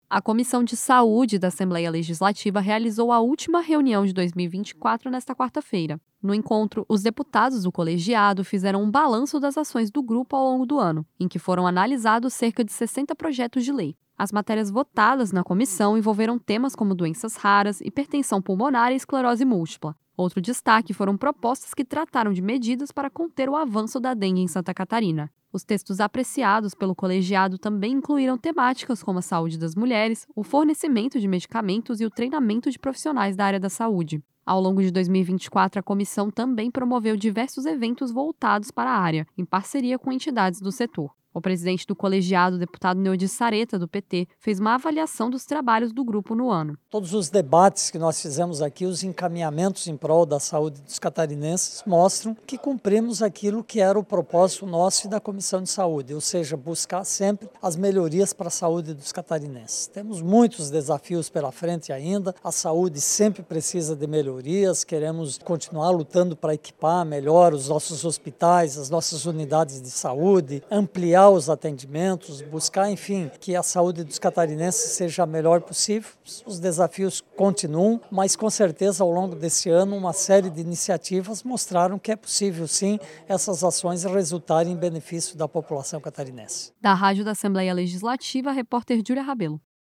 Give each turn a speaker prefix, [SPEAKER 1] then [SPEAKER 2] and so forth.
[SPEAKER 1] A Comissão de Saúde da Assembleia Legislativa realizou a última reunião de 2024 nesta quarta-feira. No encontro, os deputados do colegiado fizeram um balanço das ações do grupo ao longo do ano, em que foram analisados cerca de 60 projetos de lei. As matérias votadas na comissão envolveram temas como doenças raras, hipertensão pulmonar e esclerose múltipla. Outro destaque foram propostas que trataram de medidas para conter o avanço da dengue em Santa Catarina. Os textos apreciados pelo colegiado também incluíram temáticas como a saúde das mulheres, o fornecimento de medicamentos e o treinamento de profissionais da área da saúde. Ao longo de 2024, a comissão também promoveu diversos eventos voltados para a área, em parceria com entidades do setor. O presidente do colegiado, o deputado Neudi Sareta, do PT, fez uma avaliação dos trabalhos do grupo no ano.
[SPEAKER 2] Todos os debates que nós fizemos aqui, os encaminhamentos em prol da saúde dos catarinenses, mostram que cumprimos aquilo que era o propósito nosso e da Comissão de Saúde, ou seja, buscar sempre as melhorias para a saúde dos catarinenses. Temos muitos desafios pela frente ainda, a saúde sempre precisa de melhorias, queremos continuar lutando para equipar melhor os nossos hospitais, as nossas unidades de saúde, ampliar os atendimentos, buscar, enfim, que a saúde dos catarinenses seja a melhor possível. Os desafios continuam, mas com certeza ao longo desse ano uma série de iniciativas mostraram que é possível sim essas ações resultarem em benefício da população catarinense.
[SPEAKER 1] Da Rádio da Assembleia Legislativa, a repórter Júlia Rabelo.